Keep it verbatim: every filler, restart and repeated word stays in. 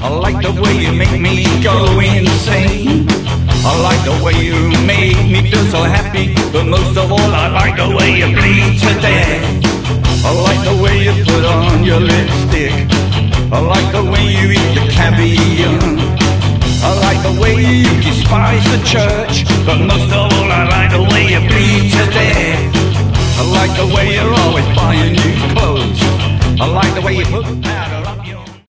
I like the way you make me go insane. I like the way you make me feel so happy, but most of all I like the way you bleed to death. I like the way you put on your lipstick. I like the way you eat the caviar. I like the way you despise the church, but most of all I like the way